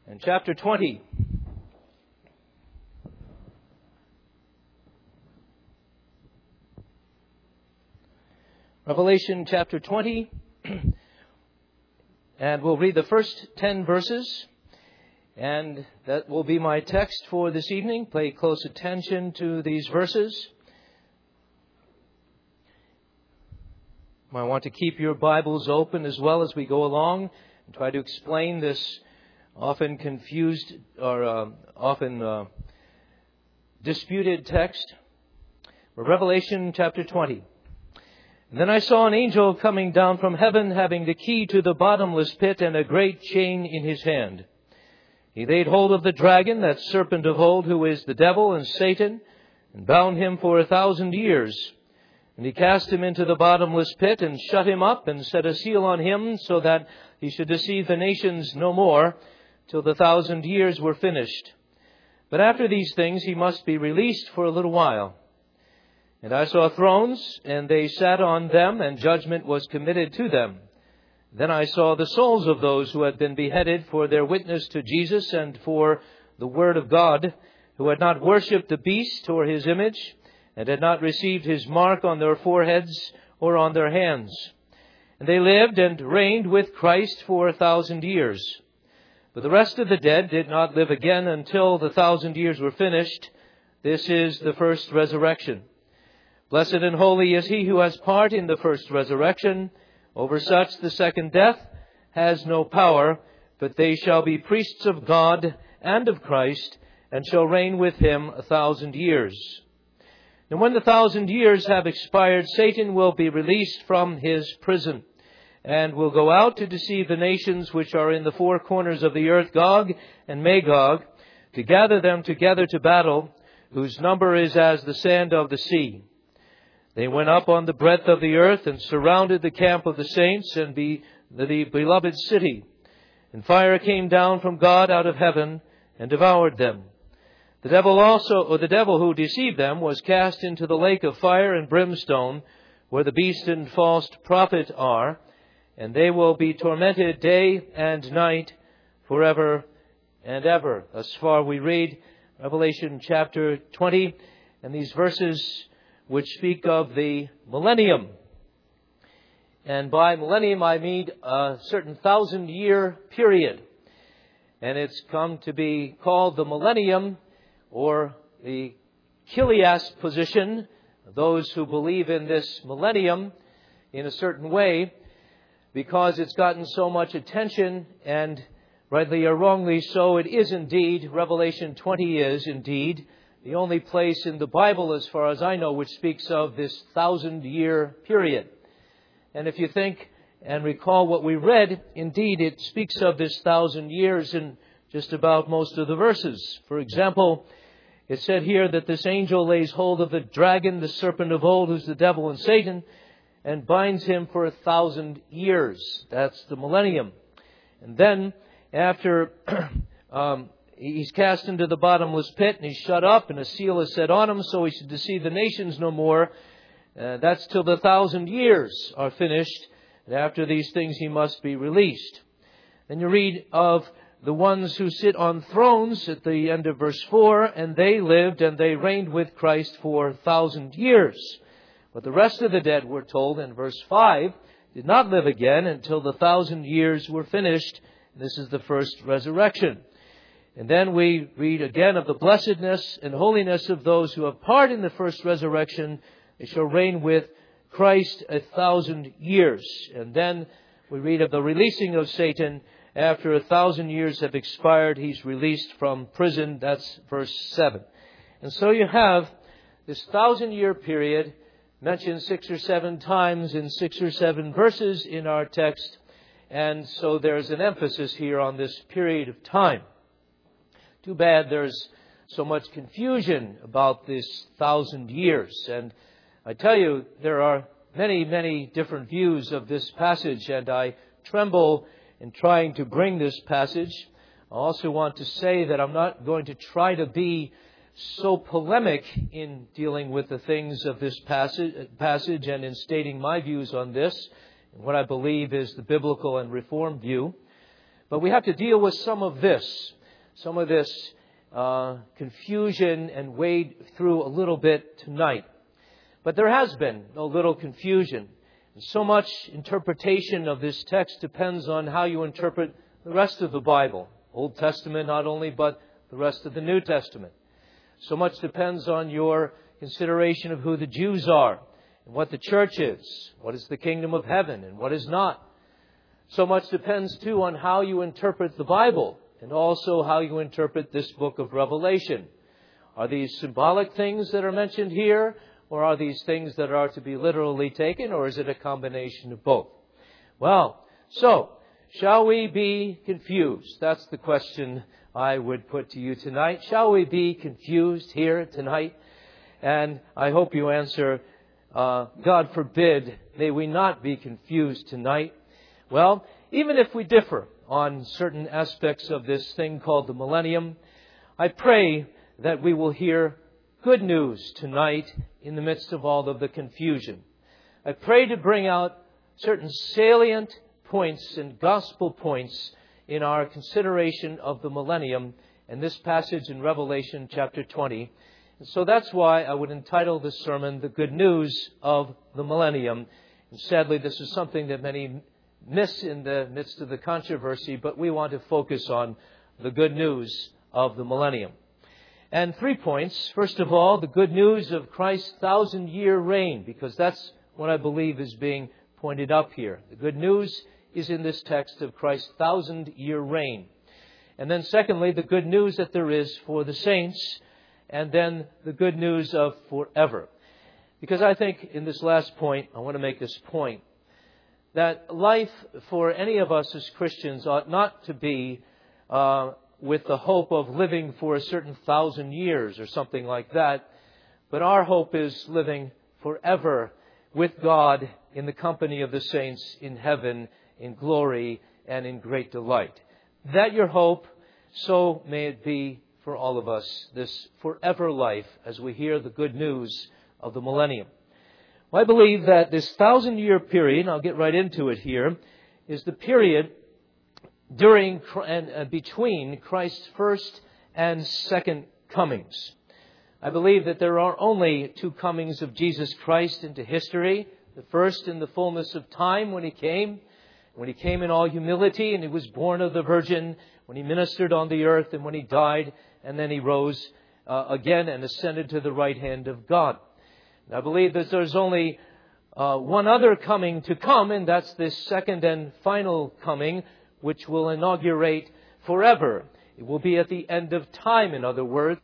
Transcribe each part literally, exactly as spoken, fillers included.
and chapter twenty. Revelation chapter twenty, and we'll read the first ten verses, and that will be my text for this evening. Pay close attention to these verses. I want to keep your Bibles open as well as we go along and try to explain this often confused or uh, often uh, disputed text. Revelation chapter twenty. And then I saw an angel coming down from heaven, having the key to the bottomless pit and a great chain in his hand. He laid hold of the dragon, that serpent of old, who is the devil and Satan, and bound him for a thousand years. And he cast him into the bottomless pit and shut him up and set a seal on him, so that he should deceive the nations no more, till the thousand years were finished. But after these things he must be released for a little while. And I saw thrones, and they sat on them, and judgment was committed to them. Then I saw the souls of those who had been beheaded for their witness to Jesus and for the word of God, who had not worshipped the beast or his image, and had not received his mark on their foreheads or on their hands. And they lived and reigned with Christ for a thousand years. But the rest of the dead did not live again until the thousand years were finished. This is the first resurrection. Blessed and holy is he who has part in the first resurrection. Over such the second death has no power, but they shall be priests of God and of Christ, and shall reign with him a thousand years. And when the thousand years have expired, Satan will be released from his prison, and will go out to deceive the nations which are in the four corners of the earth, Gog and Magog, to gather them together to battle, whose number is as the sand of the sea. They went up on the breadth of the earth and surrounded the camp of the saints and the, the beloved city. And fire came down from God out of heaven and devoured them. The devil also, or the devil who deceived them, was cast into the lake of fire and brimstone, where the beast and false prophet are, and they will be tormented day and night forever and ever. Thus far we read Revelation chapter twenty, and these verses which speak of the millennium. And by millennium I mean a certain thousand year period. And it's come to be called the millennium, or the Chilias position, those who believe in this millennium in a certain way, because it's gotten so much attention, and rightly or wrongly so, it is indeed, Revelation twenty is indeed, the only place in the Bible, as far as I know, which speaks of this thousand-year period. And if you think and recall what we read, indeed, it speaks of this thousand years in just about most of the verses. For example, it said here that this angel lays hold of the dragon, the serpent of old, who's the devil and Satan, and binds him for a thousand years. That's the millennium. And then, after um, he's cast into the bottomless pit, and he's shut up, and a seal is set on him, so he should deceive the nations no more. Uh, that's till the thousand years are finished, and after these things he must be released. Then you read of the ones who sit on thrones at the end of verse four, and they lived and they reigned with Christ for a thousand years. But the rest of the dead, we're told in verse five, did not live again until the thousand years were finished. This is the first resurrection. And then we read again of the blessedness and holiness of those who have part in the first resurrection. They shall reign with Christ a thousand years. And then we read of the releasing of Satan. After a thousand years have expired, he's released from prison. That's verse seven. And so you have this thousand year period mentioned six or seven times in six or seven verses in our text. And so there's an emphasis here on this period of time. Too bad there's so much confusion about this thousand years. And I tell you, there are many, many different views of this passage, and I tremble in trying to bring this passage. I also want to say that I'm not going to try to be so polemic in dealing with the things of this passage, passage and in stating my views on this, and what I believe is the biblical and Reformed view. But we have to deal with some of this. some of this uh, confusion and wade through a little bit tonight. But there has been no little confusion. And so much interpretation of this text depends on how you interpret the rest of the Bible. Old Testament not only, but the rest of the New Testament. So much depends on your consideration of who the Jews are, and what the church is, what is the kingdom of heaven, and what is not. So much depends, too, on how you interpret the Bible, and also how you interpret this book of Revelation. Are these symbolic things that are mentioned here, or are these things that are to be literally taken, or is it a combination of both? Well, so, shall we be confused? That's the question I would put to you tonight. Shall we be confused here tonight? And I hope you answer, uh, God forbid, may we not be confused tonight. Well, even if we differ on certain aspects of this thing called the millennium, I pray that we will hear good news tonight in the midst of all of the confusion. I pray to bring out certain salient points and gospel points in our consideration of the millennium and this passage in Revelation chapter twenty. And so that's why I would entitle this sermon, The Good News of the Millennium. And sadly, this is something that many miss in the midst of the controversy, but we want to focus on the good news of the millennium. And three points. First of all, the good news of Christ's thousand-year reign, because that's what I believe is being pointed up here. The good news is in this text of Christ's thousand-year reign. And then secondly, the good news that there is for the saints, and then the good news of forever. Because I think in this last point, I want to make this point, that life for any of us as Christians ought not to be uh, with the hope of living for a certain thousand years or something like that, but our hope is living forever with God in the company of the saints in heaven, in glory and in great delight. That your hope, so may it be for all of us, this forever life as we hear the good news of the millennium. Well, I believe that this thousand-year period, I'll get right into it here, is the period during and uh, between Christ's first and second comings. I believe that there are only two comings of Jesus Christ into history. The first in the fullness of time when He came, when He came in all humility and He was born of the Virgin, when He ministered on the earth and when He died, and then He rose uh, again and ascended to the right hand of God. I believe that there's only uh, one other coming to come, and that's this second and final coming, which will inaugurate forever. It will be at the end of time, in other words,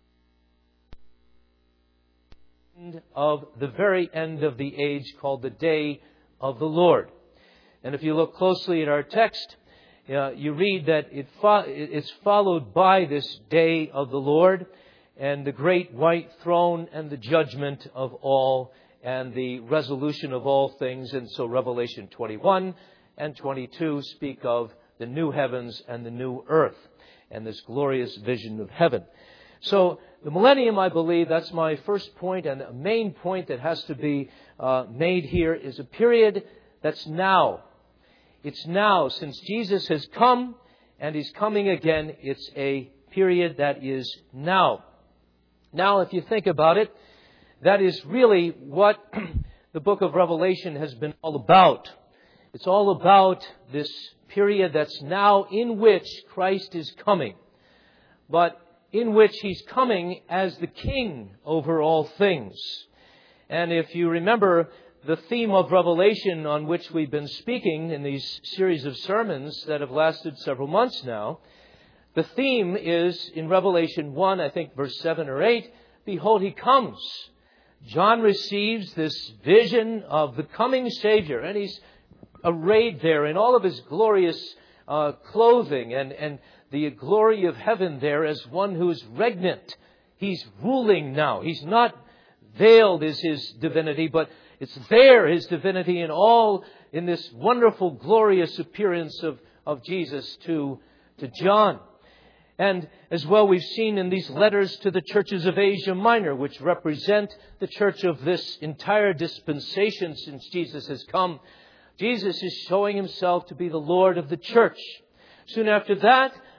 of the very end of the age called the day of the Lord. And if you look closely at our text, uh, you read that it fo- it's followed by this day of the Lord, and the great white throne and the judgment of all and the resolution of all things. And so Revelation twenty-one and twenty-two speak of the new heavens and the new earth and this glorious vision of heaven. So the millennium, I believe, that's my first point, and a main point that has to be uh, made here is a period that's now. It's now. Since Jesus has come and He's coming again, it's a period that is now. Now, if you think about it, that is really what the book of Revelation has been all about. It's all about this period that's now in which Christ is coming, but in which He's coming as the King over all things. And if you remember the theme of Revelation on which we've been speaking in these series of sermons that have lasted several months now, the theme is in Revelation one, I think verse seven or eight, behold, He comes. John receives this vision of the coming Savior, and he's arrayed there in all of His glorious uh, clothing and, and the glory of heaven there as one who is regnant. He's ruling now. He's not veiled as His divinity, but it's there, His divinity, in all in this wonderful, glorious appearance of, of Jesus to, to John. And as well, we've seen in these letters to the churches of Asia Minor, which represent the church of this entire dispensation since Jesus has come, Jesus is showing Himself to be the Lord of the church. Soon after that,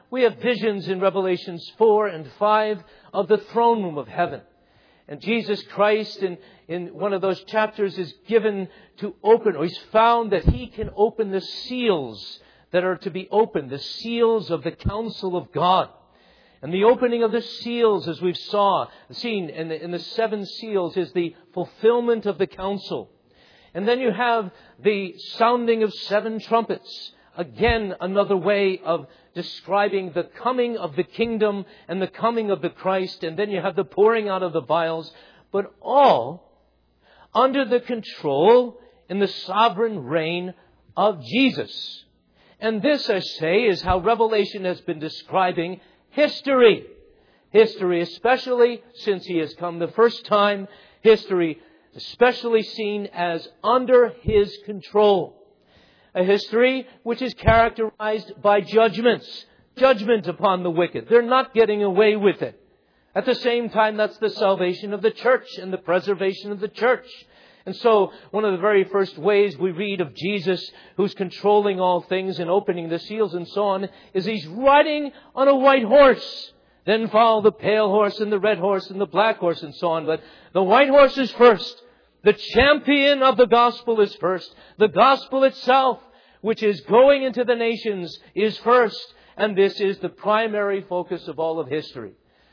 we have visions in Revelations four and five of the throne room of heaven. And Jesus Christ in, in one of those chapters is given to open, or He's found that He can open the seals that are to be opened, the seals of the counsel of God. And the opening of the seals, as we've saw, seen in the, in the seven seals, is the fulfillment of the counsel. And then you have the sounding of seven trumpets. Again, another way of describing the coming of the kingdom and the coming of the Christ. And then you have the pouring out of the vials. But all under the control and the sovereign reign of Jesus. And this, I say, is how Revelation has been describing history. History, especially since He has come the first time. History, especially seen as under His control. A history which is characterized by judgments. Judgment upon the wicked. They're not getting away with it. At the same time, that's the salvation of the church and the preservation of the church. And so, one of the very first ways we read of Jesus, who's controlling all things and opening the seals and so on, is He's riding on a white horse. Then follow the pale horse and the red horse and the black horse and so on. But the white horse is first. The champion of the gospel is first. The gospel itself, which is going into the nations, is first. And this is the primary focus of all of history.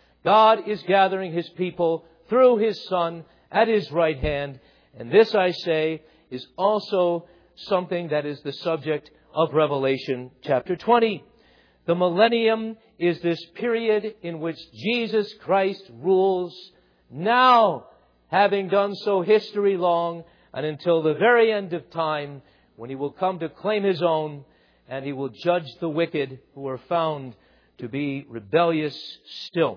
God is gathering His people through His Son at His right hand. And this, I say, is also something that is the subject of Revelation chapter twenty. The millennium is this period in which Jesus Christ rules now, having done so history long, and until the very end of time, when He will come to claim His own, and He will judge the wicked who are found to be rebellious still.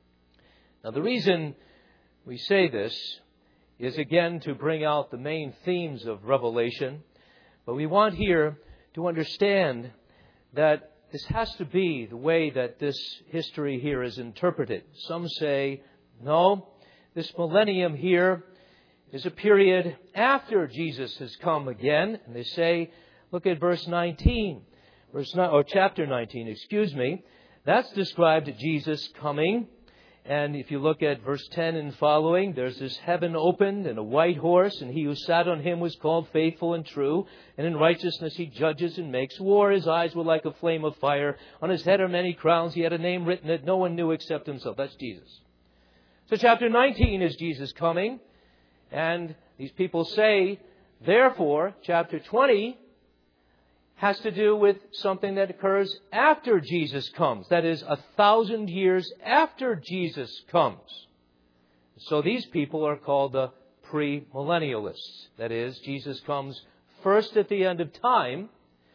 Now, the reason we say this is again to bring out the main themes of Revelation. But we want here to understand that this has to be the way that this history here is interpreted. Some say, no, this millennium here is a period after Jesus has come again. And they say, look at verse nineteen, verse nine, or chapter nineteen, excuse me. That's described Jesus coming. And if you look at verse ten and following, there's this heaven opened and a white horse, and He who sat on him was called Faithful and True. And in righteousness He judges and makes war. His eyes were like a flame of fire. On His head are many crowns. He had a name written that no one knew except Himself. That's Jesus. So chapter nineteen is Jesus coming. And these people say, therefore, chapter twenty has to do with something that occurs after Jesus comes. That is, a thousand years after Jesus comes. So these people are called the premillennialists. That is, Jesus comes first at the end of time,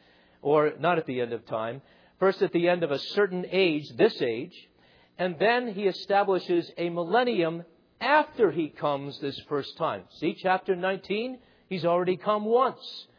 or not at the end of time, first at the end of a certain age, this age, and then He establishes a millennium after He comes this first time. See, chapter nineteen, He's already come once.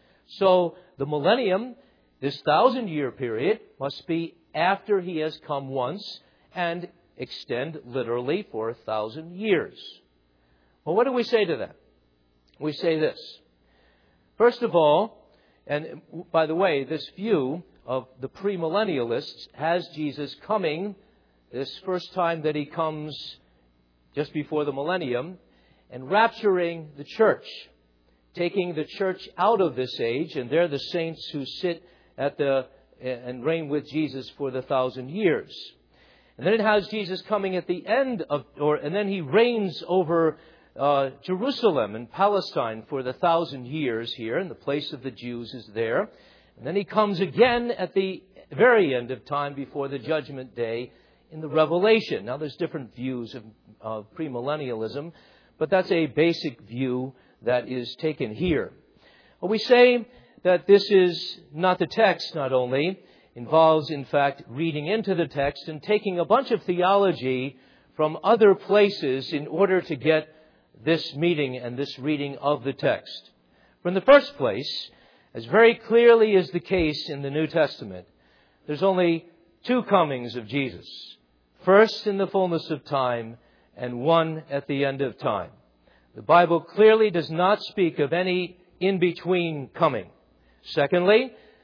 So the millennium, this thousand-year period, must be after He has come once and extend literally for a thousand years. Well, what do we say to that? We say this. First of all, and by the way, this view of the premillennialists has Jesus coming this first time that He comes just before the millennium and rapturing the church, taking the church out of this age, and they're the saints who sit at the and reign with Jesus for the thousand years. And then it has Jesus coming at the end of, or and then He reigns over uh, Jerusalem and Palestine for the thousand years here, and the place of the Jews is there. And then He comes again at the very end of time before the judgment day in the Revelation. Now, there's different views of, of premillennialism, but that's a basic view that is taken here. Well, we say that this is not the text, not only, involves, in fact, reading into the text and taking a bunch of theology from other places in order to get this meaning and this reading of the text. For in the first place, as very clearly is the case in the New Testament, there's only two comings of Jesus. First in the fullness of time, and one at the end of time. The Bible clearly does not speak of any in-between coming. Secondly,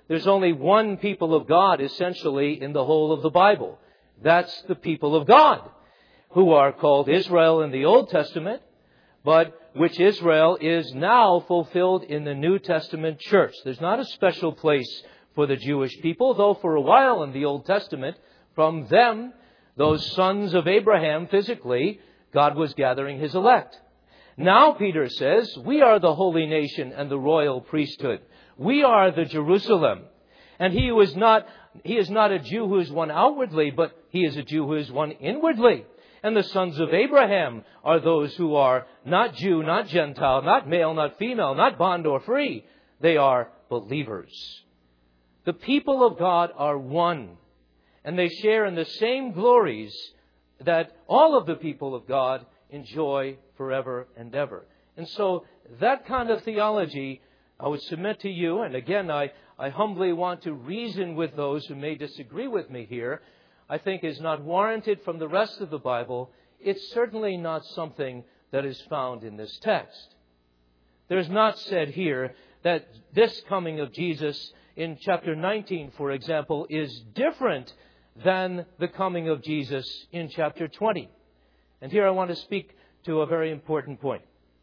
There's only one people of God, essentially, in the whole of the Bible. That's the people of God, who are called Israel in the Old Testament, but which Israel is now fulfilled in the New Testament church. There's not a special place for the Jewish people, though for a while in the Old Testament, from them, those sons of Abraham physically, God was gathering His elect. Now, Peter says, we are the holy nation and the royal priesthood. We are the Jerusalem. And he who is not, he is not a Jew who is one outwardly, but he is a Jew who is one inwardly. And the sons of Abraham are those who are not Jew, not Gentile, not male, not female, not bond or free. They are believers. The people of God are one. And they share in the same glories that all of the people of God enjoy forever and ever. And so that kind of theology I would submit to you, and again, I, I humbly want to reason with those who may disagree with me here, I think is not warranted from the rest of the Bible. It's certainly not something that is found in this text. There's not said here that this coming of Jesus in chapter nineteen, for example, is different than the coming of Jesus in chapter twenty. And here I want to speak to a very important point.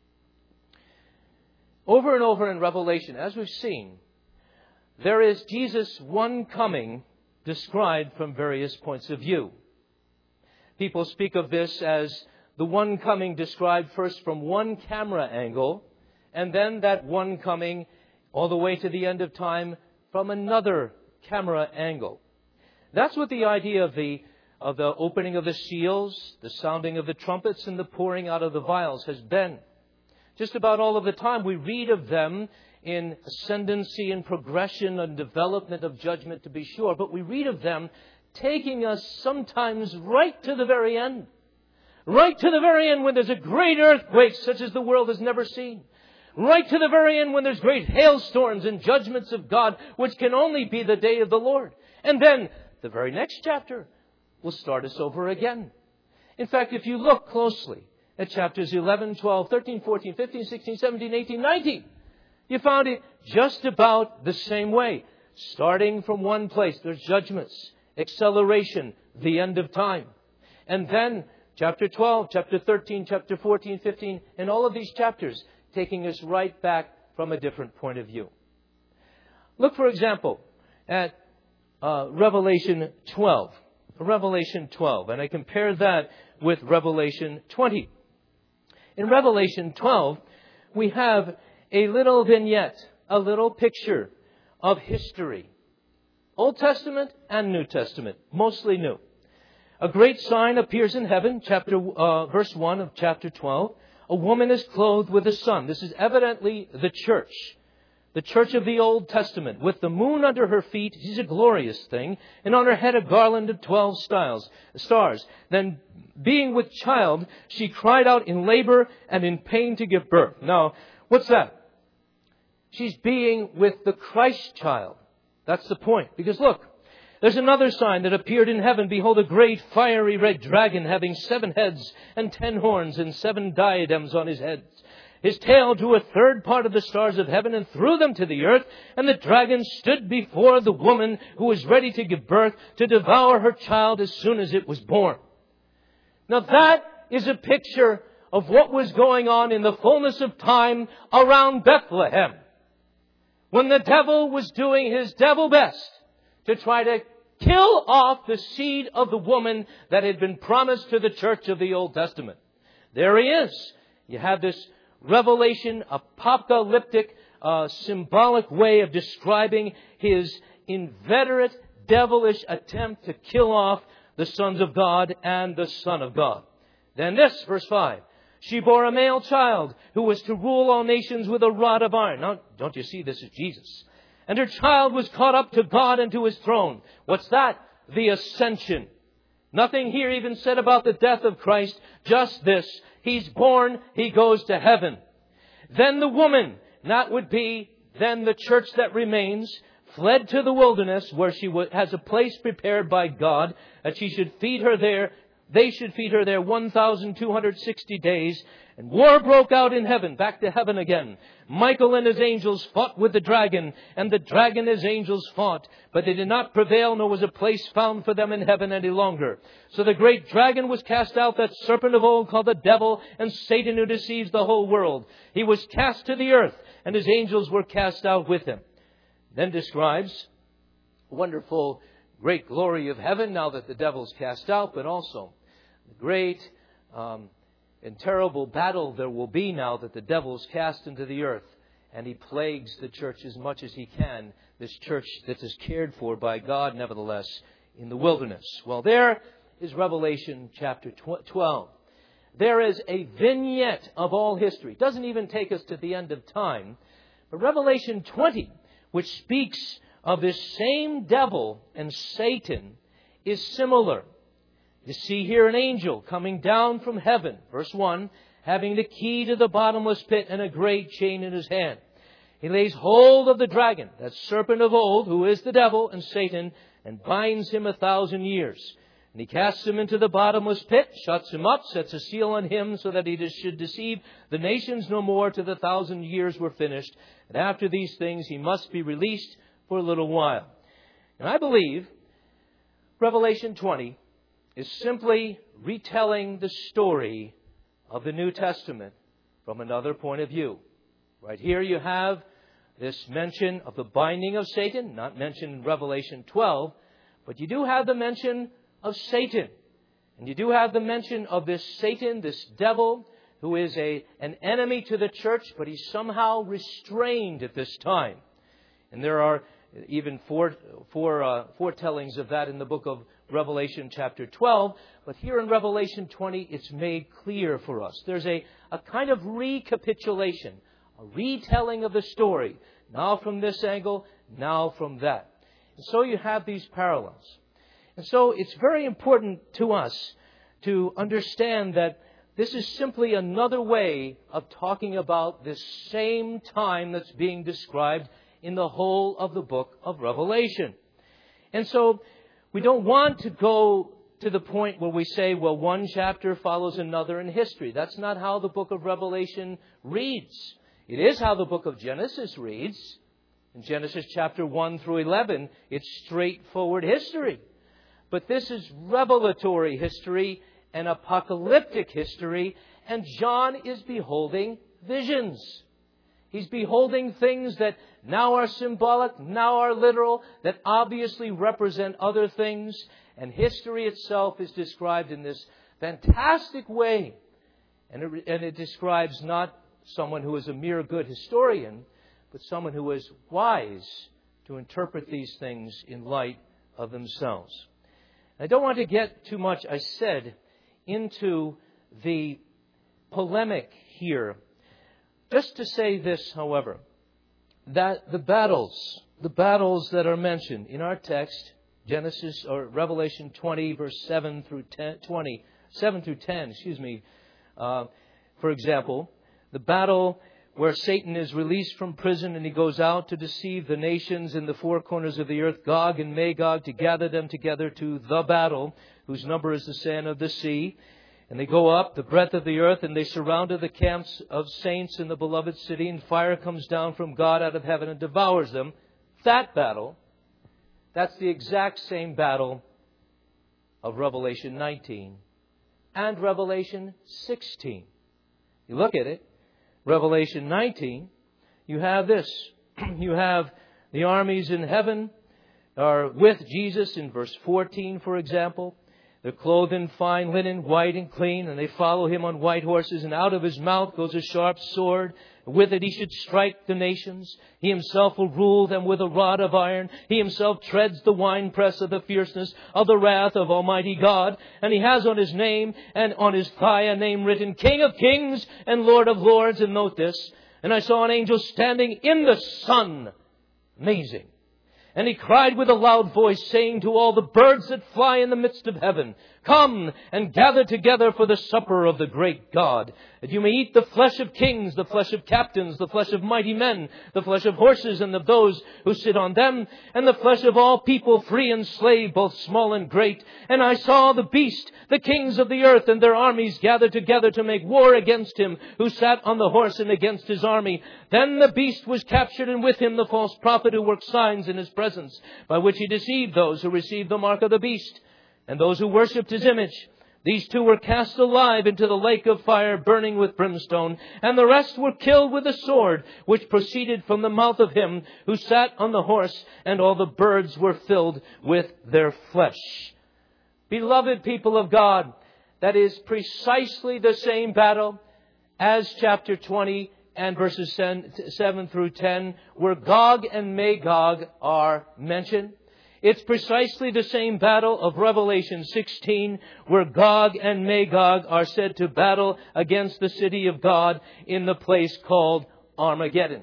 Over and over in Revelation, as we've seen, there is Jesus' one coming described from various points of view. People speak of this as the one coming described first from one camera angle, and then that one coming all the way to the end of time from another camera angle. That's what the idea of the of the opening of the seals, the sounding of the trumpets, and the pouring out of the vials has been. Just about all of the time we read of them in ascendancy and progression and development of judgment, to be sure, but we read of them taking us sometimes right to the very end. Right to the very end when there's a great earthquake such as the world has never seen. Right to the very end when there's great hailstorms and judgments of God, which can only be the day of the Lord. And then the very next chapter will start us over again. In fact, if you look closely at chapters eleven, twelve, thirteen, fourteen, fifteen, sixteen, seventeen, eighteen, nineteen, you found it just about the same way. Starting from one place, there's judgments, acceleration, the end of time. And then chapter twelve, chapter thirteen, chapter fourteen, fifteen, and all of these chapters taking us right back from a different point of view. Look, for example, at uh, Revelation twelve. Revelation twelve, and I compare that with Revelation twenty. In Revelation twelve, we have a little vignette, a little picture of history. Old Testament and New Testament, mostly new. A great sign appears in heaven, chapter uh, verse one of chapter twelve. A woman is clothed with the sun. This is evidently the church. The church of the Old Testament, with the moon under her feet. She's a glorious thing. And on her head a garland of twelve stars. stars. Then, being with child, she cried out in labor and in pain to give birth. Now, what's that? She's being with the Christ child. That's the point. Because look, there's another sign that appeared in heaven. Behold, a great fiery red dragon having seven heads and ten horns and seven diadems on his heads. His tail drew a third part of the stars of heaven and threw them to the earth. And the dragon stood before the woman who was ready to give birth to devour her child as soon as it was born. Now that is a picture of what was going on in the fullness of time around Bethlehem, when the devil was doing his devil best to try to kill off the seed of the woman that had been promised to the church of the Old Testament. There he is. You have this revelation, apocalyptic, uh, symbolic way of describing his inveterate, devilish attempt to kill off the sons of God and the Son of God. Then this, verse five. She bore a male child who was to rule all nations with a rod of iron. Now, don't you see this is Jesus? And her child was caught up to God and to His throne. What's that? The ascension. Nothing here even said about the death of Christ. Just this. He's born. He goes to heaven. Then the woman, that would be then the church that remains, fled to the wilderness where she has a place prepared by God that she should feed her there They should feed her there one thousand two hundred sixty days. And war broke out in heaven, back to heaven again. Michael and his angels fought with the dragon, and the dragon and his angels fought. But they did not prevail, nor was a place found for them in heaven any longer. So the great dragon was cast out, that serpent of old called the devil and Satan, who deceives the whole world. He was cast to the earth, and his angels were cast out with him. Then describes wonderful, great glory of heaven now that the devil's cast out, but also the great um, and terrible battle there will be now that the devil's cast into the earth, and he plagues the church as much as he can, this church that is cared for by God, nevertheless, in the wilderness. Well, there is Revelation chapter twelve. There is a vignette of all history. It doesn't even take us to the end of time. But Revelation twenty, which speaks of this same devil and Satan, is similar. You see here an angel coming down from heaven, verse one, having the key to the bottomless pit and a great chain in his hand. He lays hold of the dragon, that serpent of old, who is the devil and Satan, and binds him a thousand years. And he casts him into the bottomless pit, shuts him up, sets a seal on him, so that he should deceive the nations no more till the thousand years were finished. And after these things he must be released for a little while. And I believe Revelation twenty is simply retelling the story of the New Testament from another point of view. Right here you have this mention of the binding of Satan, not mentioned in Revelation twelve, but you do have the mention of Satan. And you do have the mention of this Satan, this devil, who is a, an enemy to the church, but he's somehow restrained at this time. And there are even four, four uh, foretellings of that in the book of Revelation chapter twelve. But here in Revelation twenty, it's made clear for us. There's a, a kind of recapitulation, a retelling of the story. Now from this angle, now from that. And so you have these parallels. And so it's very important to us to understand that this is simply another way of talking about this same time that's being described in the whole of the book of Revelation. And so we don't want to go to the point where we say, well, one chapter follows another in history. That's not how the book of Revelation reads. It is how the book of Genesis reads. In Genesis chapter one through eleven, it's straightforward history. But this is revelatory history and apocalyptic history, and John is beholding visions. He's beholding things that now are symbolic, now are literal, that obviously represent other things. And history itself is described in this fantastic way. And it, and it describes not someone who is a mere good historian, but someone who is wise to interpret these things in light of themselves. I don't want to get too much, I said, into the polemic here. Just to say this, however, that the battles, the battles that are mentioned in our text, Genesis or Revelation twenty, verse seven through ten, twenty, seven through ten, excuse me. Uh, for example, the battle where Satan is released from prison and he goes out to deceive the nations in the four corners of the earth, Gog and Magog, to gather them together to the battle, whose number is the sand of the sea. And they go up the breadth of the earth, and they surrounded the camps of saints in the beloved city, and fire comes down from God out of heaven and devours them. That battle, that's the exact same battle of Revelation nineteen and Revelation sixteen. You look at it, Revelation nineteen, you have this. You have the armies in heaven are with Jesus in verse fourteen, for example. They're clothed in fine linen, white and clean, and they follow him on white horses, and out of his mouth goes a sharp sword. With it he should strike the nations. He himself will rule them with a rod of iron. He himself treads the winepress of the fierceness of the wrath of Almighty God. And he has on his name and on his thigh a name written, King of Kings and Lord of Lords. And note this, and I saw an angel standing in the sun. Amazing. And he cried with a loud voice, saying to all the birds that fly in the midst of heaven, Come and gather together for the supper of the great God, that you may eat the flesh of kings, the flesh of captains, the flesh of mighty men, the flesh of horses and of those who sit on them, and the flesh of all people, free and slave, both small and great. And I saw the beast, the kings of the earth and their armies gathered together to make war against him who sat on the horse and against his army. Then the beast was captured, and with him the false prophet who worked signs in his presence, by which he deceived those who received the mark of the beast and those who worshipped his image. These two were cast alive into the lake of fire burning with brimstone, and the rest were killed with a sword which proceeded from the mouth of him who sat on the horse, and all the birds were filled with their flesh. Beloved people of God, that is precisely the same battle as chapter twenty and verses seven through ten, where Gog and Magog are mentioned. It's precisely the same battle of Revelation sixteen, where Gog and Magog are said to battle against the city of God in the place called Armageddon.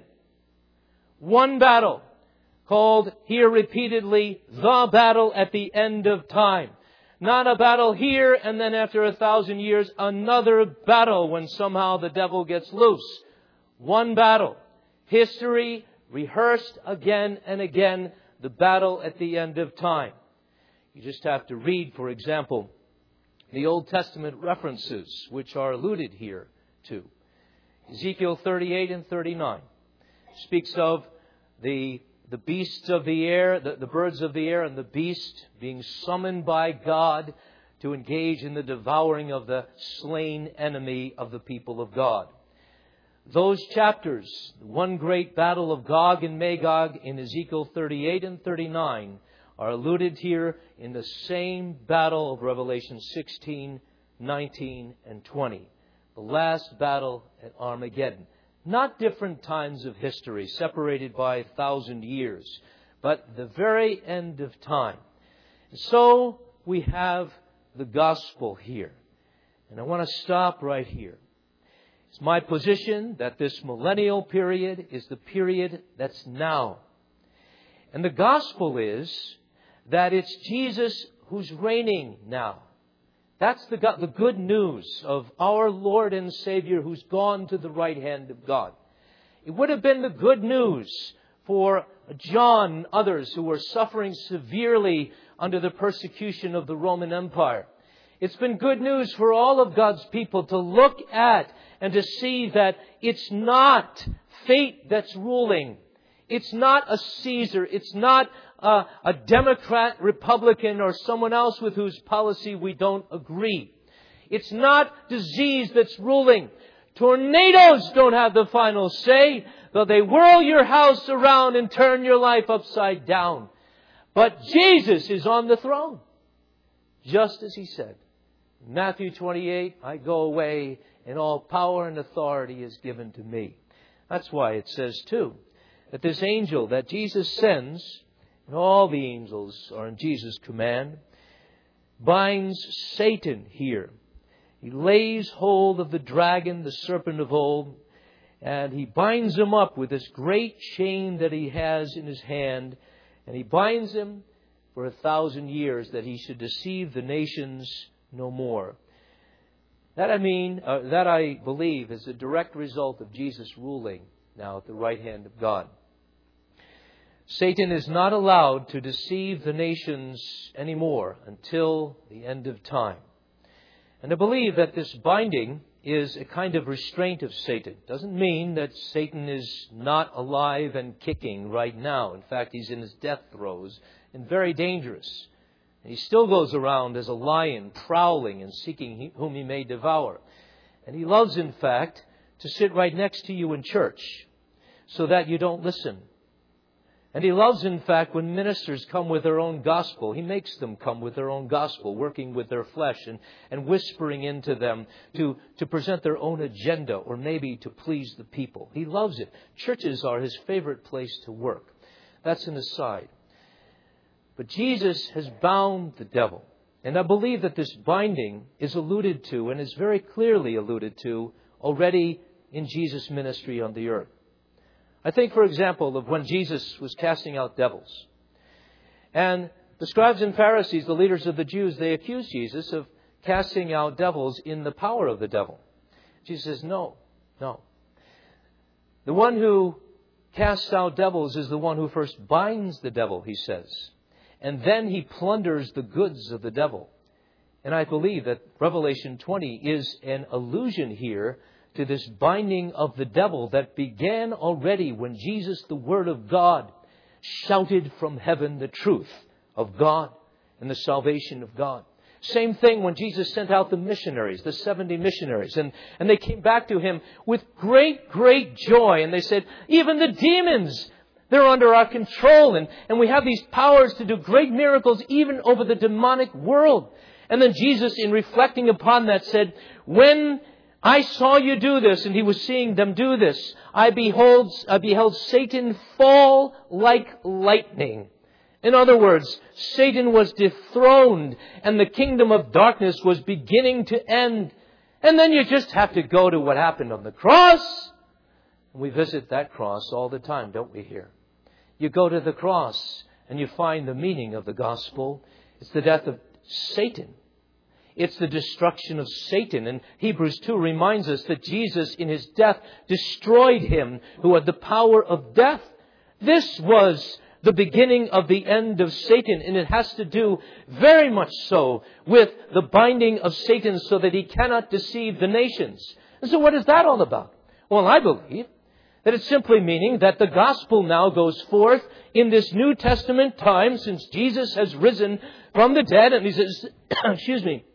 One battle, called here repeatedly, the battle at the end of time. Not a battle here and then after a thousand years, another battle when somehow the devil gets loose. One battle. History rehearsed again and again. The battle at the end of time. You just have to read, for example, the Old Testament references which are alluded here to. Ezekiel thirty-eight and thirty-nine speaks of the, the beasts of the air, the, the birds of the air and the beast being summoned by God to engage in the devouring of the slain enemy of the people of God. Those chapters, one great battle of Gog and Magog in Ezekiel thirty-eight and thirty-nine, are alluded here in the same battle of Revelation sixteen, nineteen, and twenty. The last battle at Armageddon. Not different times of history, separated by a thousand years, but the very end of time. So we have the gospel here. And I want to stop right here. It's my position that this millennial period is the period that's now. And the gospel is that it's Jesus who's reigning now. That's the, the good news of our Lord and Savior who's gone to the right hand of God. It would have been the good news for John and others who were suffering severely under the persecution of the Roman Empire. It's been good news for all of God's people to look at and to see that it's not fate that's ruling. It's not a Caesar. It's not a, a Democrat, Republican, or someone else with whose policy we don't agree. It's not disease that's ruling. Tornadoes don't have the final say, though they whirl your house around and turn your life upside down. But Jesus is on the throne, just as He said. Matthew twenty-eight, I go away and all power and authority is given to me. That's why it says too, that this angel that Jesus sends, and all the angels are in Jesus' command, binds Satan here. He lays hold of the dragon, the serpent of old, and he binds him up with this great chain that he has in his hand, and he binds him for a thousand years that he should deceive the nations no more. That I mean, uh, that I believe is a direct result of Jesus ruling now at the right hand of God. Satan is not allowed to deceive the nations anymore until the end of time. And I believe that this binding is a kind of restraint of Satan. It doesn't mean that Satan is not alive and kicking right now. In fact, he's in his death throes and very dangerous. He still goes around as a lion, prowling and seeking whom he may devour. And he loves, in fact, to sit right next to you in church so that you don't listen. And he loves, in fact, when ministers come with their own gospel. He makes them come with their own gospel, working with their flesh and, and whispering into them to, to present their own agenda or maybe to please the people. He loves it. Churches are his favorite place to work. That's an aside. But Jesus has bound the devil. And I believe that this binding is alluded to and is very clearly alluded to already in Jesus' ministry on the earth. I think, for example, of when Jesus was casting out devils. And the scribes and Pharisees, the leaders of the Jews, they accused Jesus of, casting out devils in the power of the devil. Jesus says, no, no. The one who casts out devils is the one who first binds the devil, he says. And then he plunders the goods of the devil. And I believe that Revelation twenty is an allusion here to this binding of the devil that began already when Jesus, the Word of God, shouted from heaven the truth of God and the salvation of God. Same thing when Jesus sent out the missionaries, the seventy missionaries, and, and they came back to Him with great, great joy. And they said, even the demons, they're under our control, and, and we have these powers to do great miracles even over the demonic world. And then Jesus, in reflecting upon that, said, when I saw you do this, and He was seeing them do this, I behold, I beheld Satan fall like lightning. In other words, Satan was dethroned and the kingdom of darkness was beginning to end. And then you just have to go to what happened on the cross. We visit that cross all the time, don't we here? You go to the cross and you find the meaning of the gospel. It's the death of Satan. It's the destruction of Satan. And Hebrews two reminds us that Jesus in His death destroyed him who had the power of death. This was the beginning of the end of Satan. And it has to do very much so with the binding of Satan so that he cannot deceive the nations. And so what is that all about? Well, I believe that it's simply meaning that the gospel now goes forth in this New Testament time since Jesus has risen from the dead. And He says, excuse me,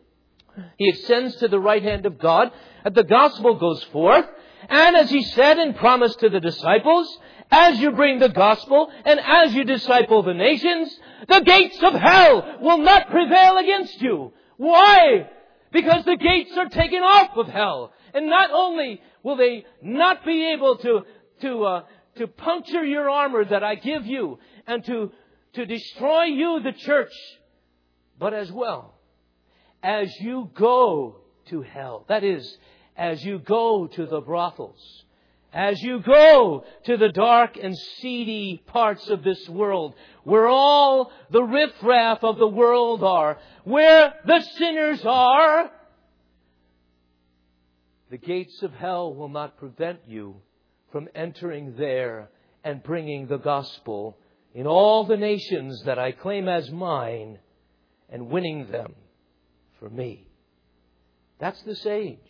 He ascends to the right hand of God. And the gospel goes forth. And as He said and promised to the disciples, as you bring the gospel and as you disciple the nations, the gates of hell will not prevail against you. Why? Because the gates are taken off of hell. And not only will they not be able to, to, uh, to puncture your armor that I give you and to, to destroy you, the church, but as well, as you go to hell, that is, as you go to the brothels, as you go to the dark and seedy parts of this world, where all the riffraff of the world are, where the sinners are, the gates of hell will not prevent you from entering there and bringing the gospel in all the nations that I claim as mine and winning them for me. That's this age.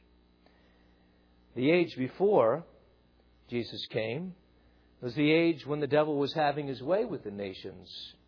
The age before Jesus came was the age when the devil was having his way with the nations.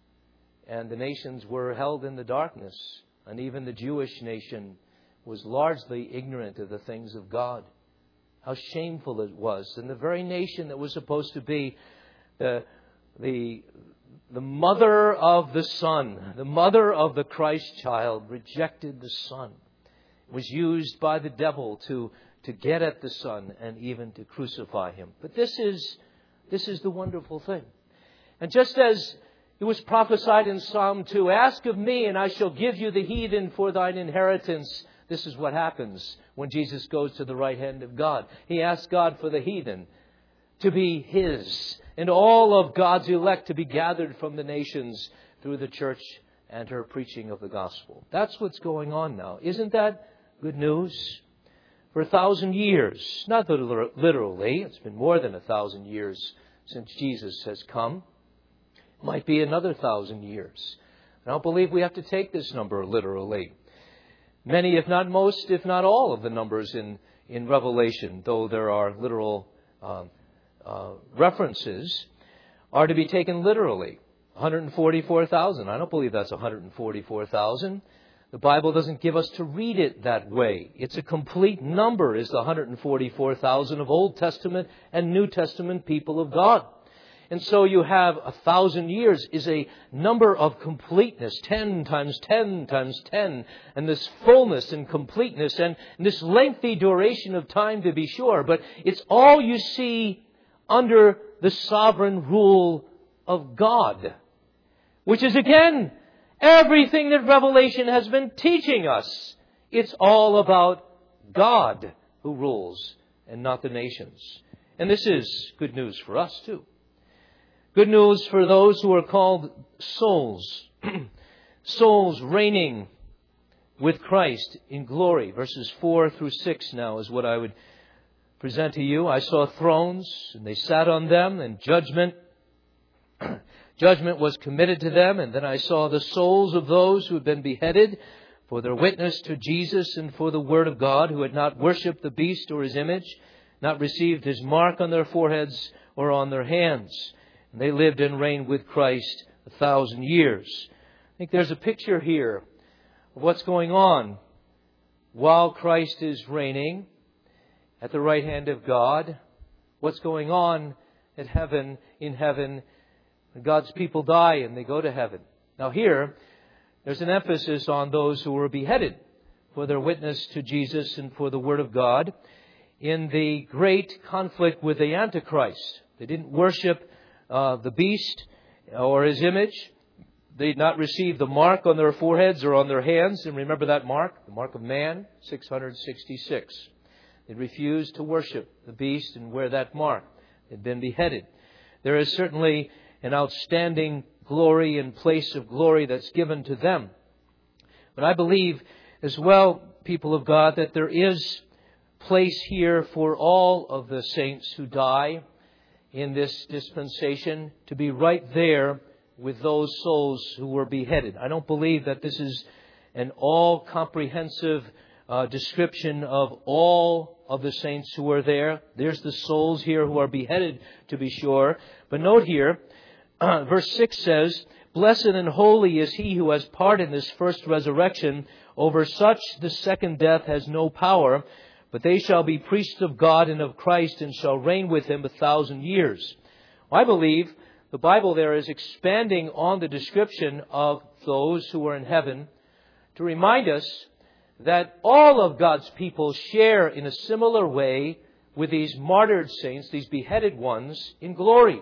And the nations were held in the darkness. And even the Jewish nation was largely ignorant of the things of God. How shameful it was. And the very nation that was supposed to be the, the, the mother of the Son, the mother of the Christ child, rejected the Son. It was used by the devil to to get at the Son and even to crucify Him. But this is, this is the wonderful thing. And just as it was prophesied in Psalm two, ask of me and I shall give you the heathen for thine inheritance. This is what happens when Jesus goes to the right hand of God. He asks God for the heathen to be His and all of God's elect to be gathered from the nations through the church and her preaching of the gospel. That's what's going on now. Isn't that good news? For a thousand years, not literally, it's been more than a thousand years since Jesus has come. It might be another thousand years. I don't believe we have to take this number literally. Many, if not most, if not all of the numbers in, in Revelation, though there are literal uh, uh, references, are to be taken literally. one hundred forty-four thousand. I don't believe that's one hundred forty-four thousand. The Bible doesn't give us to read it that way. It's a complete number, is the one hundred forty-four thousand of Old Testament and New Testament people of God. And so you have a thousand years is a number of completeness, ten times ten times ten, and this fullness and completeness and this lengthy duration of time to be sure. But it's all you see under the sovereign rule of God, which is again everything that Revelation has been teaching us. It's all about God who rules and not the nations. And this is good news for us too. Good news for those who are called souls. Souls reigning with Christ in glory. Verses four through six now is what I would present to you. I saw thrones, and they sat on them, and judgment judgment was committed to them. And then I saw the souls of those who had been beheaded for their witness to Jesus and for the word of God, who had not worshipped the beast or his image, not received his mark on their foreheads or on their hands. And they lived and reigned with Christ a thousand years. I think there's a picture here of what's going on while Christ is reigning at the right hand of God. What's going on at heaven, in heaven, when God's people die and they go to heaven. Now here, there's an emphasis on those who were beheaded for their witness to Jesus and for the Word of God in the great conflict with the Antichrist. They didn't worship uh, the beast or his image. They did not receive the mark on their foreheads or on their hands. And remember that mark, the mark of man, six hundred sixty-six. They refused to worship the beast and wear that mark. They'd been beheaded. There is certainly an outstanding glory and place of glory that's given to them. But I believe as well, people of God, that there is place here for all of the saints who die in this dispensation to be right there with those souls who were beheaded. I don't believe that this is an all-comprehensive uh, description of all of the saints who are there. There's the souls here who are beheaded, to be sure. But note here, uh, verse six says, "Blessed and holy is he who has part in this first resurrection. Over such the second death has no power, but they shall be priests of God and of Christ and shall reign with him a thousand years." I believe the Bible there is expanding on the description of those who are in heaven to remind us that all of God's people share in a similar way with these martyred saints, these beheaded ones, in glory.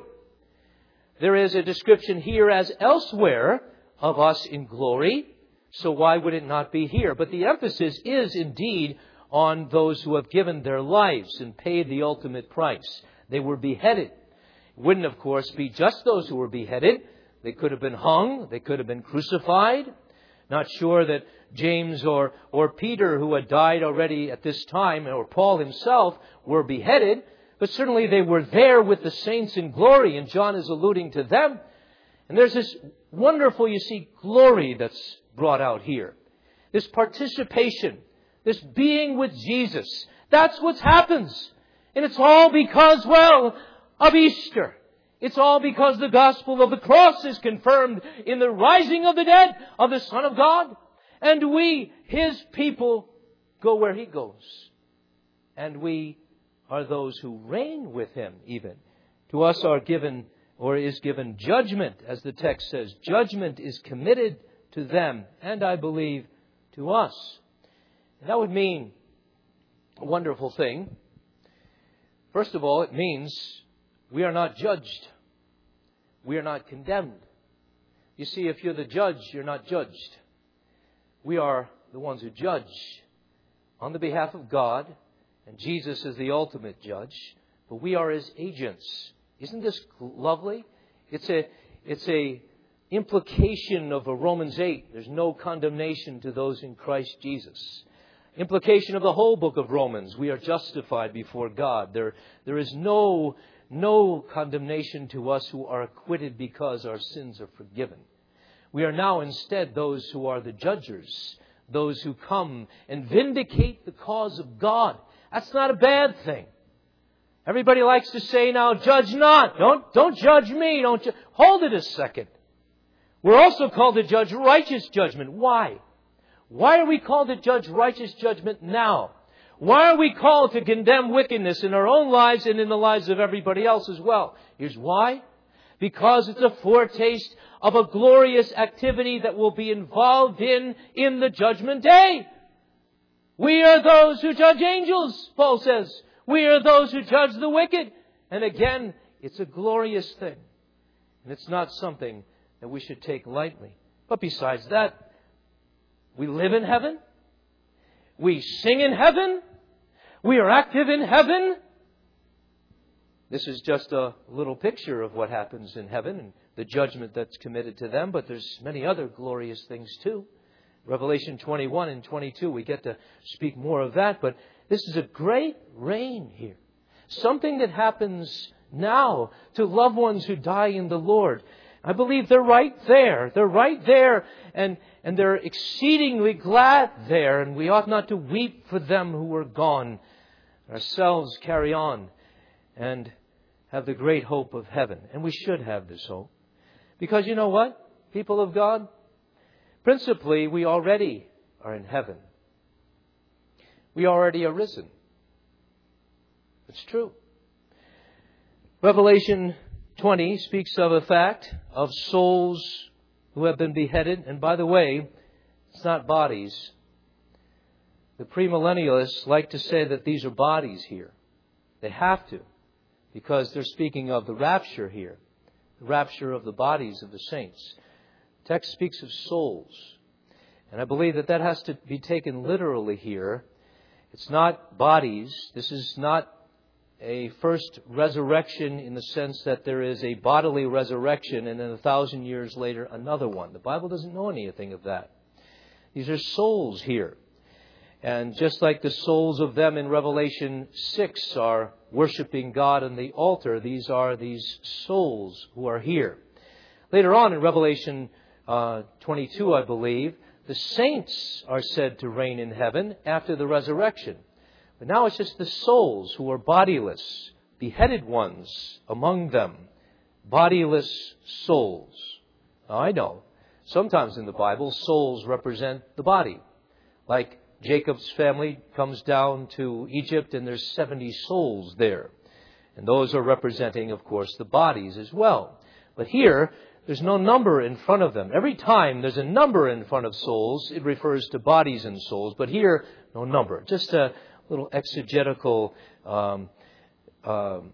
There is a description here as elsewhere of us in glory, so why would it not be here? But the emphasis is indeed on those who have given their lives and paid the ultimate price. They were beheaded. It wouldn't, of course, be just those who were beheaded. They could have been hung. They could have been crucified. Not sure that James or, or Peter, who had died already at this time, or Paul himself, were beheaded. But certainly they were there with the saints in glory, and John is alluding to them. And there's this wonderful, you see, glory that's brought out here. This participation, this being with Jesus. That's what happens. And it's all because, well, of Easter. It's all because the gospel of the cross is confirmed in the rising of the dead of the Son of God. And we, His people, go where He goes. And we are those who reign with Him even. To us are given, or is given, judgment, as the text says. Judgment is committed to them, and I believe to us. And that would mean a wonderful thing. First of all, it means we are not judged. We are not condemned. You see, if you're the judge, you're not judged. We are the ones who judge on the behalf of God, and Jesus is the ultimate judge, but we are His agents. Isn't this lovely? It's a, it's a implication of a Romans eight. There's no condemnation to those in Christ Jesus. Implication of the whole book of Romans. We are justified before God. There, there is no, no condemnation to us who are acquitted because our sins are forgiven. We are now instead those who are the judges, those who come and vindicate the cause of God. That's not a bad thing. Everybody likes to say now, judge not. Don't, don't judge me. Don't ju-. Hold it a second. We're also called to judge righteous judgment. Why? Why are we called to judge righteous judgment now? Why are we called to condemn wickedness in our own lives and in the lives of everybody else as well? Here's why. Because it's a foretaste of a glorious activity that will be involved in, in the judgment day. We are those who judge angels, Paul says. We are those who judge the wicked. And again, it's a glorious thing. And it's not something that we should take lightly. But besides that, we live in heaven. We sing in heaven. We are active in heaven. This is just a little picture of what happens in heaven and the judgment that's committed to them. But there's many other glorious things too. Revelation twenty-one and twenty-two, we get to speak more of that, but this is a great reign here. Something that happens now to loved ones who die in the Lord. I believe they're right there. They're right there, and, and they're exceedingly glad there, and we ought not to weep for them who are gone. Ourselves carry on and have the great hope of heaven. And we should have this hope. Because you know what, people of God? Principally, we already are in heaven. We already are risen. It's true. Revelation twenty speaks of a fact of souls who have been beheaded. And by the way, it's not bodies. The premillennialists like to say that these are bodies here. They have to, because they're speaking of the rapture here, the rapture of the bodies of the saints. The text speaks of souls. And I believe that that has to be taken literally here. It's not bodies. This is not a first resurrection in the sense that there is a bodily resurrection and then a thousand years later another one. The Bible doesn't know anything of that. These are souls here. And just like the souls of them in Revelation six are worshiping God on the altar, these are these souls who are here. Later on in Revelation uh, twenty-two, I believe, the saints are said to reign in heaven after the resurrection. But now it's just the souls who are bodiless, beheaded ones among them. Bodiless souls. Now, I know, sometimes in the Bible, souls represent the body. Like Jacob's family comes down to Egypt and there's seventy souls there. And those are representing, of course, the bodies as well. But here, there's no number in front of them. Every time there's a number in front of souls, it refers to bodies and souls. But here, no number. Just a little exegetical um, um,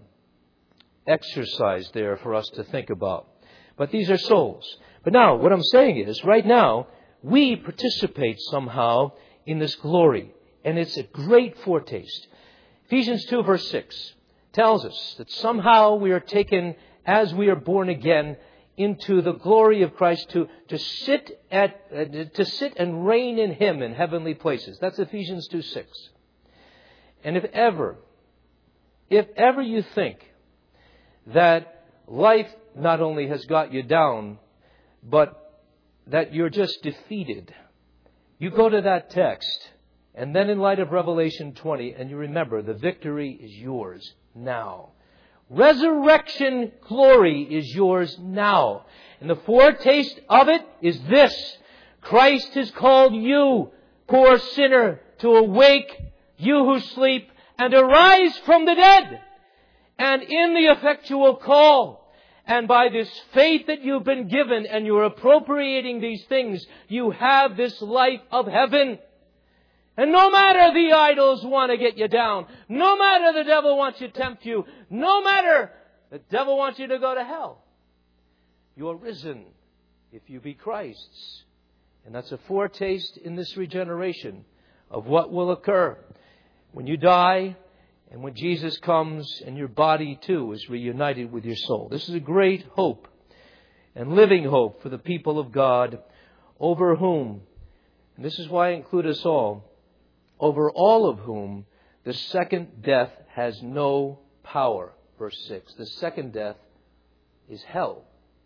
exercise there for us to think about. But these are souls. But now, what I'm saying is, right now, we participate somehow in this glory. And it's a great foretaste. Ephesians two verse six tells us that somehow we are taken, as we are born again, into the glory of Christ to, to sit at uh, to sit and reign in Him in heavenly places. That's Ephesians two six. And if ever, if ever you think that life not only has got you down, but that you're just defeated, you go to that text, and then in light of Revelation twenty, and you remember the victory is yours now. Resurrection glory is yours now. And the foretaste of it is this: Christ has called you, poor sinner, to awake, you who sleep, and arise from the dead. And in the effectual call, and by this faith that you've been given, and you're appropriating these things, you have this life of heaven. And no matter the idols want to get you down, no matter the devil wants to tempt you, no matter the devil wants you to go to hell, you are risen if you be Christ's. And that's a foretaste in this regeneration of what will occur when you die and when Jesus comes and your body too is reunited with your soul. This is a great hope and living hope for the people of God, over whom, and this is why I include us all, over all of whom the second death has no power. Verse six. The second death is hell.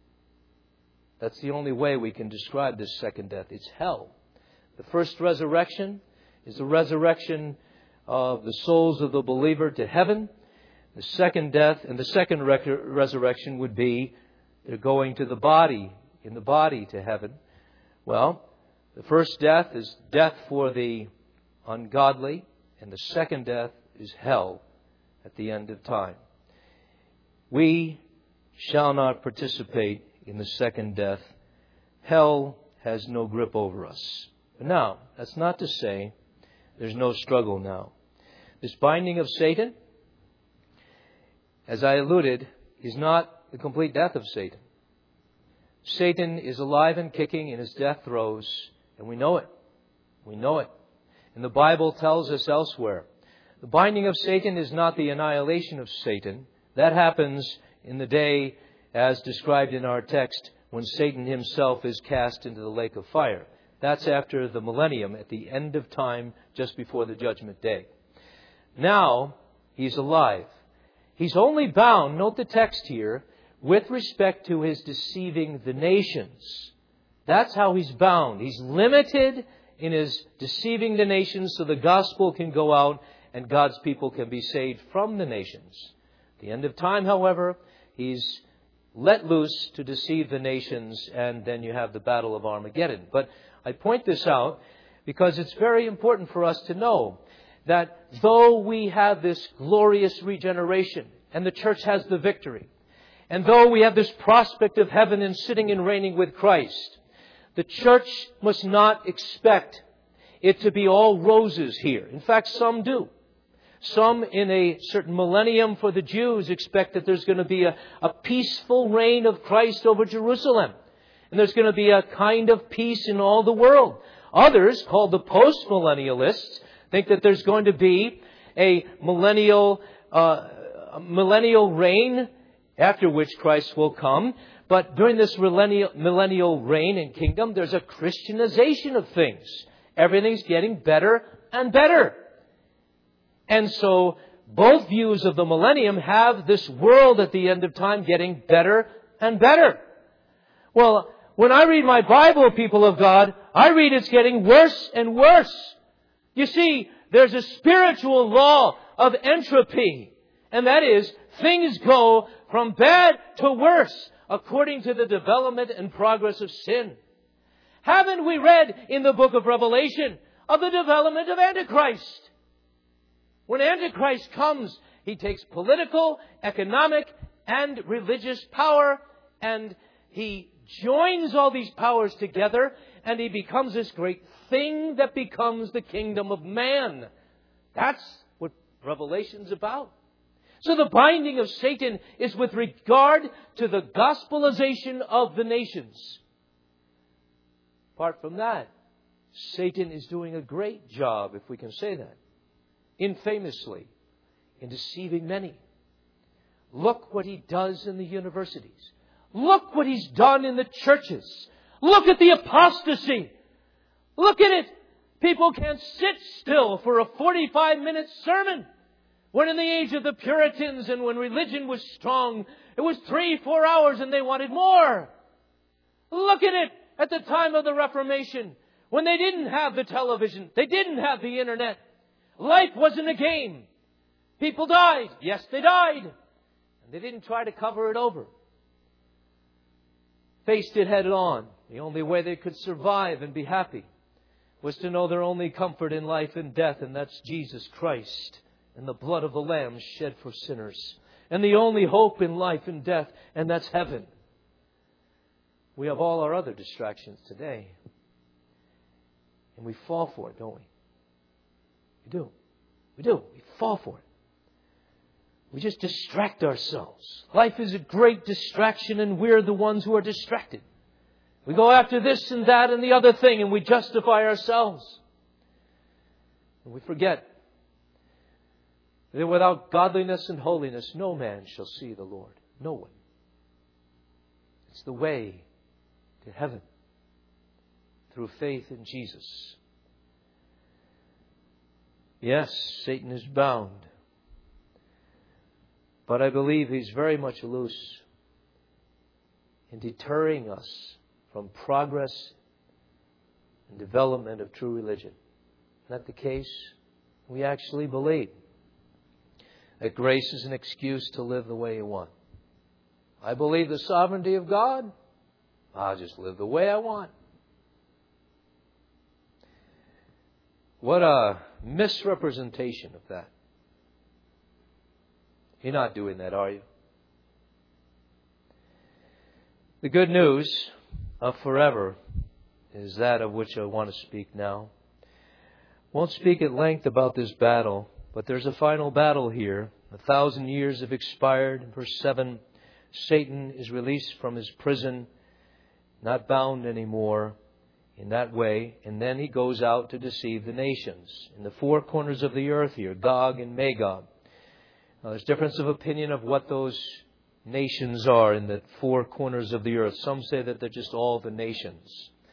That's the only way we can describe this second death. It's hell. The first resurrection is the resurrection of the souls of the believer to heaven. The second death and the second rec- resurrection would be they're going to the body, in the body to heaven. Well, the first death is death for the ungodly, and the second death is hell at the end of time. We shall not participate in the second death. Hell has no grip over us. But now, that's not to say there's no struggle now. This binding of Satan, as I alluded, is not the complete death of Satan. Satan is alive and kicking in his death throes, and we know it. We know it. And the Bible tells us elsewhere, the binding of Satan is not the annihilation of Satan. That happens in the day, as described in our text, when Satan himself is cast into the lake of fire. That's after the millennium, at the end of time, just before the judgment day. Now, He's alive. He's only bound, note the text here, with respect to His deceiving the nations. That's how He's bound. He's limited in His deceiving the nations so the gospel can go out and God's people can be saved from the nations. At the end of time, however, He's let loose to deceive the nations, and then you have the battle of Armageddon. But I point this out because it's very important for us to know that though we have this glorious regeneration and the church has the victory, and though we have this prospect of heaven and sitting and reigning with Christ, the church must not expect it to be all roses here. In fact, some do. Some in a certain millennium for the Jews expect that there's going to be a, a peaceful reign of Christ over Jerusalem. And there's going to be a kind of peace in all the world. Others, called the post-millennialists, think that there's going to be a millennial, uh, millennial reign after which Christ will come. But during this millennial, millennial reign and kingdom, there's a Christianization of things. Everything's getting better and better. And so both views of the millennium have this world at the end of time getting better and better. Well, when I read my Bible, people of God, I read it's getting worse and worse. You see, there's a spiritual law of entropy. And that is, things go from bad to worse according to the development and progress of sin. Haven't we read in the book of Revelation of the development of Antichrist? When Antichrist comes, he takes political, economic, and religious power, and he joins all these powers together, and he becomes this great thing that becomes the kingdom of man. That's what Revelation's about. So the binding of Satan is with regard to the gospelization of the nations. Apart from that, Satan is doing a great job, if we can say that, infamously, in deceiving many. Look what he does in the universities. Look what he's done in the churches. Look at the apostasy. Look at it. People can't sit still for a forty-five minute sermon. When in the age of the Puritans and when religion was strong, it was three, four hours and they wanted more. Look at it at the time of the Reformation, when they didn't have the television, they didn't have the internet. Life wasn't a game. People died. Yes, they died. And they didn't try to cover it over. Faced it head on. The only way they could survive and be happy was to know their only comfort in life and death, and that's Jesus Christ and the blood of the Lamb shed for sinners. And the only hope in life and death, and that's heaven. We have all our other distractions today. And we fall for it, don't we? We do. We do. We fall for it. We just distract ourselves. Life is a great distraction, and we're the ones who are distracted. We go after this and that and the other thing, and we justify ourselves. And we forget that without godliness and holiness, no man shall see the Lord. No one. It's the way to heaven through faith in Jesus. Yes, Satan is bound. But I believe he's very much loose in deterring us from progress and development of true religion. Is that the case? We actually believe that grace is an excuse to live the way you want. I believe the sovereignty of God. I'll just live the way I want. What a misrepresentation of that. You're not doing that, are you? The good news of forever is that of which I want to speak now. Won't speak at length about this battle, but there's a final battle here. A thousand years have expired. Verse seven, Satan is released from his prison, not bound anymore in that way. And then he goes out to deceive the nations. In the four corners of the earth here, Gog and Magog. Now, there's difference of opinion of what those nations are in the four corners of the earth. Some say that they're just all the nations.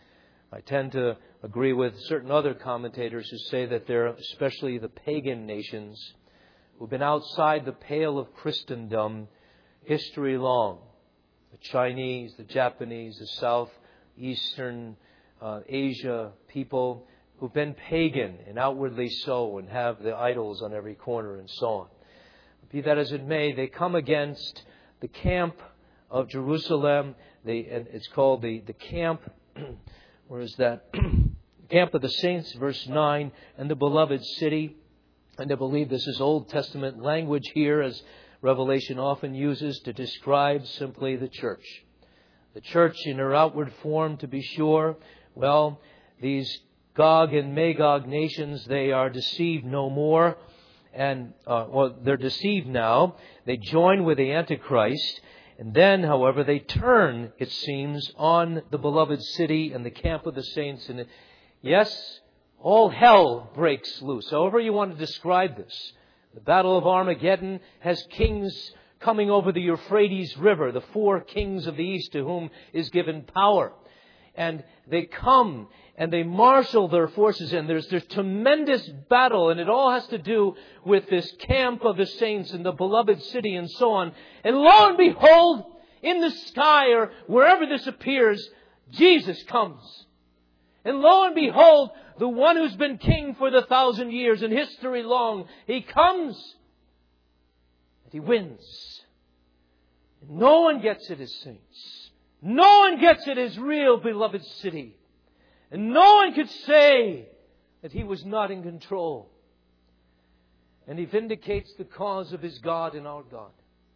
I tend to agree with certain other commentators who say that they're especially the pagan nations who've been outside the pale of Christendom history long. The Chinese, the Japanese, the Southeastern uh, Asia people who've been pagan and outwardly so and have the idols on every corner and so on. Be that as it may, they come against the camp of Jerusalem. They, and it's called the, the camp, where is that? Camp of the Saints, verse nine, and the beloved city. And I believe this is Old Testament language here, as Revelation often uses to describe simply the church. The church in her outward form, to be sure. Well, these Gog and Magog nations, they are deceived no more. And, uh, well, they're deceived now. They join with the Antichrist. And then, however, they turn, it seems, on the beloved city and the camp of the saints. And yes, all hell breaks loose. However you want to describe this. The Battle of Armageddon has kings coming over the Euphrates River, the four kings of the east to whom is given power. And they come and they marshal their forces, and there's this tremendous battle, and it all has to do with this camp of the saints and the beloved city and so on. And lo and behold, in the sky or wherever this appears, Jesus comes. And lo and behold, the one who's been king for the thousand years and history long, he comes and he wins. And no one gets it as saints. No one gets it as real beloved city. And no one could say that he was not in control. And he vindicates the cause of his God and our God.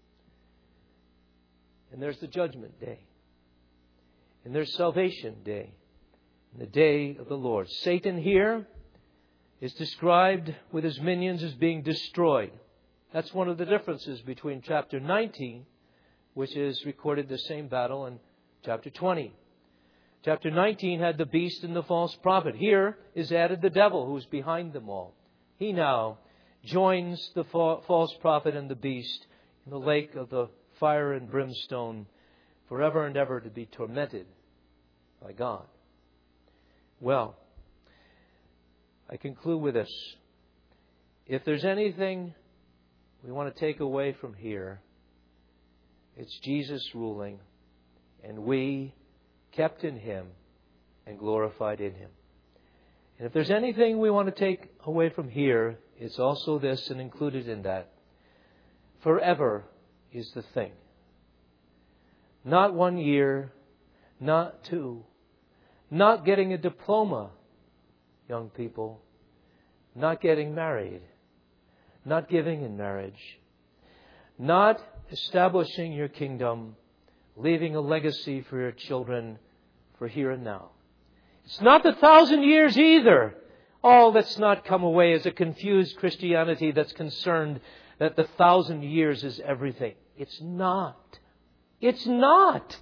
And there's the judgment day. And there's salvation day. And the day of the Lord. Satan here is described with his minions as being destroyed. That's one of the differences between chapter nineteen, which is recorded the same battle, and chapter twenty. Chapter nineteen had the beast and the false prophet. Here is added the devil, who's behind them all. He now joins the fa- false prophet and the beast in the lake of the fire and brimstone, forever and ever to be tormented by God. Well, I conclude with this. If there's anything we want to take away from here, it's Jesus ruling, and we kept in Him and glorified in Him. And if there's anything we want to take away from here, it's also this, and included in that. Forever is the thing. Not one year, not two, not getting a diploma, young people, not getting married, not giving in marriage, not establishing your kingdom, leaving a legacy for your children for here and now. It's not the thousand years either. Oh, let's not come away as a confused Christianity that's concerned that the thousand years is everything. It's not. It's not.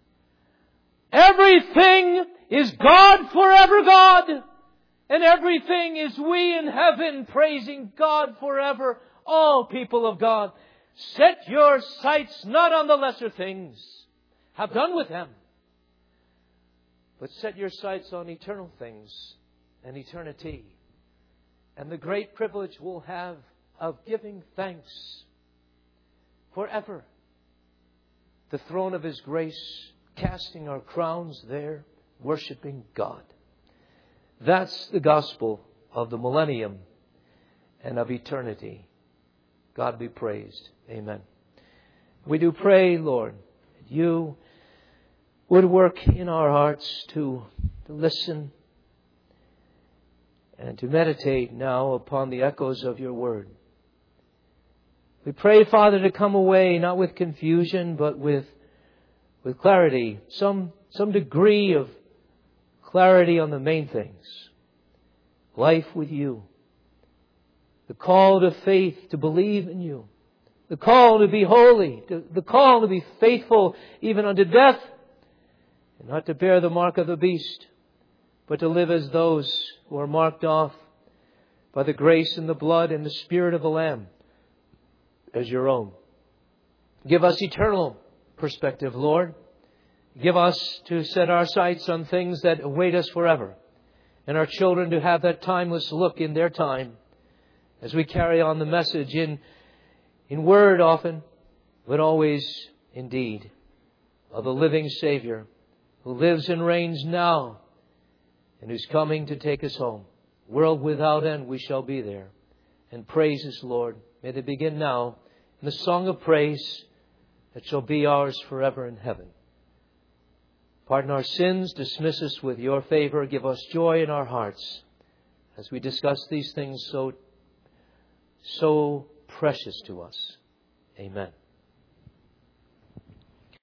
Everything is God forever God. And everything is we in heaven praising God forever. Oh, people of God, set your sights not on the lesser things. Have done with them. But set your sights on eternal things and eternity. And the great privilege we'll have of giving thanks forever. The throne of His grace, casting our crowns there, worshiping God. That's the gospel of the millennium and of eternity. God be praised. Amen. We do pray, Lord, that You would work in our hearts to, to listen and to meditate now upon the echoes of Your word. We pray, Father, to come away not with confusion, but with, with clarity, some, some degree of clarity on the main things. Life with You. The call to faith, to believe in You. The call to be holy. To, the call to be faithful even unto death. And not to bear the mark of the beast, but to live as those who are marked off by the grace and the blood and the Spirit of the Lamb as Your own. Give us eternal perspective, Lord. Give us to set our sights on things that await us forever, and our children to have that timeless look in their time as we carry on the message in, in word often, but always in deed, of the living Savior who lives and reigns now and who's coming to take us home. World without end, we shall be there. And praises, Lord, may they begin now in the song of praise that shall be ours forever in heaven. Pardon our sins, dismiss us with your favor, give us joy in our hearts as we discuss these things so, so precious to us. Amen.